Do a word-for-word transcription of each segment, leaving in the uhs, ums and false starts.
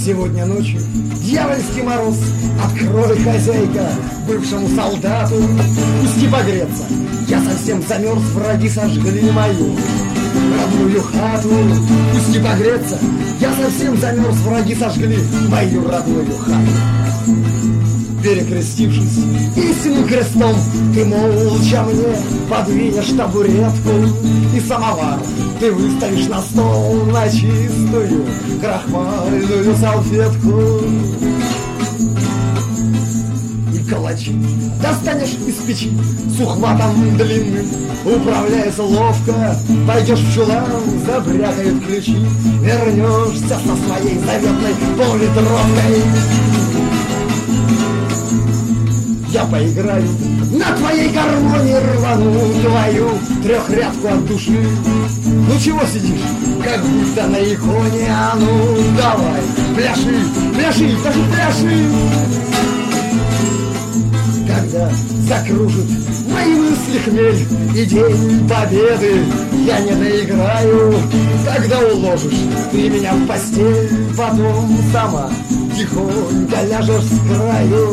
Сегодня ночью дьявольский мороз. Открой, хозяйка, бывшему солдату. Пусти погреться, я совсем замерз. Враги сожгли мою родную хату. Пусти погреться, я совсем замерз. Враги сожгли мою родную хату. Перекрестившись истинным крестом, ты молча мне подвинешь табуретку, и самовар ты выставишь на стол на чистую крахмальную салфетку. И калачи достанешь из печи с ухватом длинным, управляясь ловко, пойдешь в чулан, забрякают ключи, вернешься со своей заветной поллитровкой. Я поиграю на твоей гармонии, рвану твою трехрядку от души. Ну чего сидишь, как будто на иконе? А ну давай, пляши, пляши, даже пляши. Когда закружит мои мысли хмель и день победы я не доиграю, когда уложишь ты меня в постель, потом сама тихонько ляжешь с краю.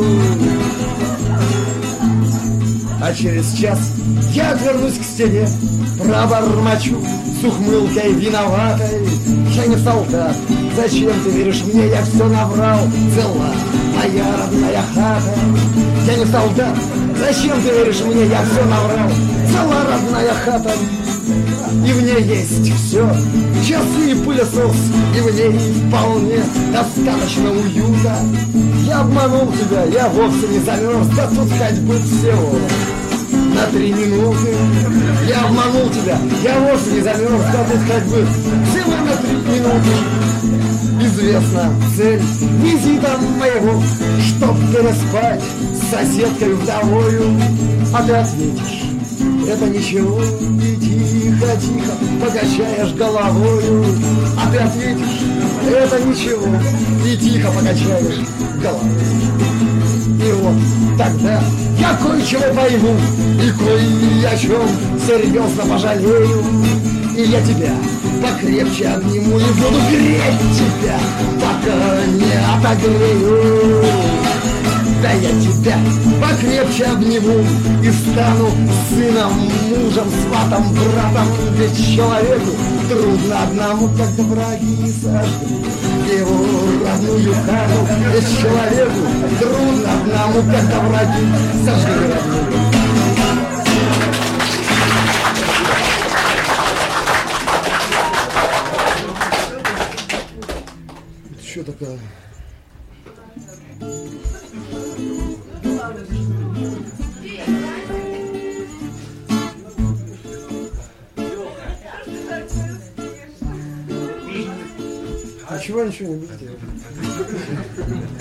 А через час я отвернусь к стене, пробормочу с ухмылкой виноватой. Я не солдат, зачем ты веришь мне, я все наврал. Цела моя родная хата. Я не солдат, зачем ты веришь мне, я все наврал. Цела родная хата. И в ней есть все, часы и пылесос, и в ней вполне достаточно уюта. Я обманул тебя, я вовсе не замерз, да тут ходьбы всего на три минуты. Я обманул тебя, я вовсе не замерз, да тут ходьбы всего на три минуты. Известна цель визита моего, чтоб переспать с соседкой вдовою. А ты ответишь, это ничего, и тихо-тихо покачаешь головою. А ты ответишь, это ничего, и тихо покачаешь головой. И вот тогда я кое-чего пойму, и кое о чем серьезно пожалею. И я тебя покрепче обниму и буду греть тебя, пока не отогрею. Да я тебя покрепче обниму и стану сыном, мужем, сватом, братом. Ведь человеку трудно одному, когда враги сожгли его родную хату. Ведь человеку трудно одному, когда враги сожгли родную. Что такое? А чего ничего не будет делать?